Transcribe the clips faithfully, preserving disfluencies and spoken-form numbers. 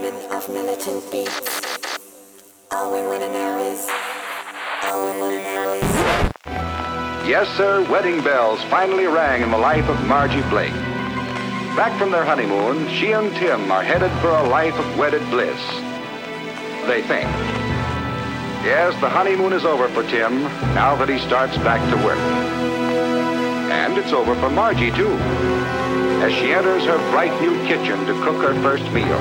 women of militant beats. All we want to know is, all we want to know is. Yes, sir, wedding bells finally rang in the life of Margie Blake. Back from their honeymoon, she and Tim are headed for a life of wedded bliss. They think. Yes, the honeymoon is over for Tim now that he starts back to work. And it's over for Margie, too, as she enters her bright new kitchen to cook her first meal.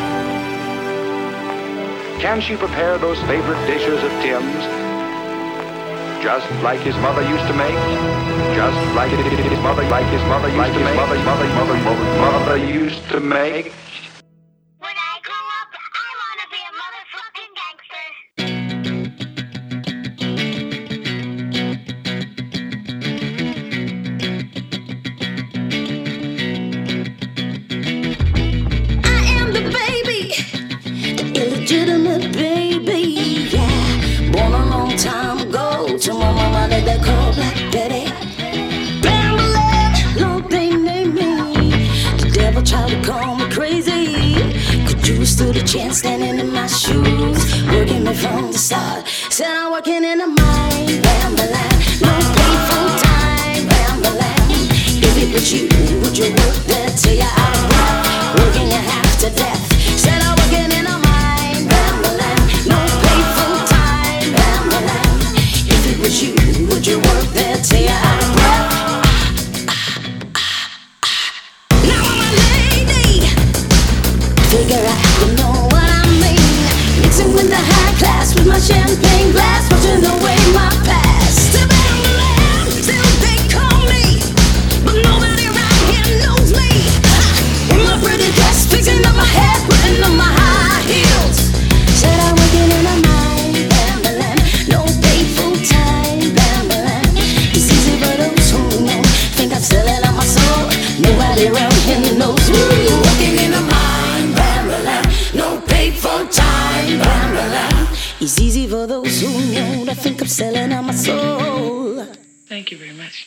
Can she prepare those favorite dishes of Tim's? Just like his mother used to make? Just like his mother, like his mother used like to make? Mother, mother, mother, mother, mother used to make? When I grow up, I want to be a motherfucking gangster. I am the baby, the illegitimate baby, yeah. Born a long time ago to my mama that they call Black Daddy. Bamboozled, no, they named me. The devil tried to call me crazy. Could you stood a chance standing in my shoes, working me from the start? Said I'm working in a mine, Bamboozled, no pay full time, Bamboozled. If it was you, would you work there till you're out of breath, working you half to death? Said I'm working in a mine, Bamboozled, no pay full time, Bamboozled. If it was you, would you work there till you're out of breath? Now I'm a lady. Figure out, you know what I mean. Mixing with the high class with my champagne glass, watching away my past. To Bamboozled, still they call me, but nobody around here knows me. In my pretty dress, fixing up my hair, putting on my high heels. Said I'm working in a mine, Bamboozled, no pay full time, Bamboozled. It's easy for those who know. Think I'm selling out my soul. Nobody around here knows me. Working in a mine, Bamboozled, no pay full time, Bamboozled. It's easy for those who know. I think I'm selling out my soul. Thank you very much.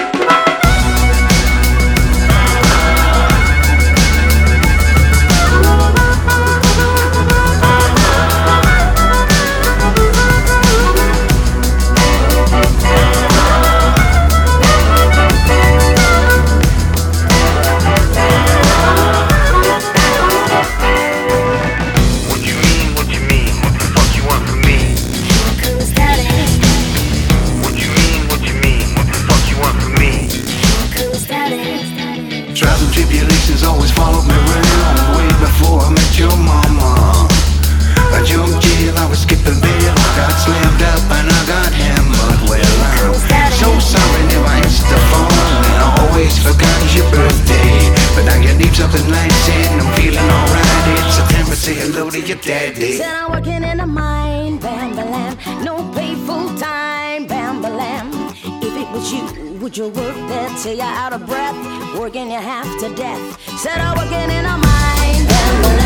What you mean, what you mean, what the fuck you want from me? Who's that? What you mean, what you mean, what the fuck you want from me? Who's that? Trials and tribulations always followed me around. Way before I met your mama. A young jail, I was skipping bail. I got slammed up and I got hammered. Well, I'm so sorry, never answered the phone, and I always forgot your birthday. But now you need something nice and I'm feeling alright. It's September, say hello to your daddy. Said I'm working in a mine, Bamboozled, no pay full time, Bamboozled. If it was you, would you work there till you're out of breath, working you half to death? Said I'm working in a mine, Bamboozled.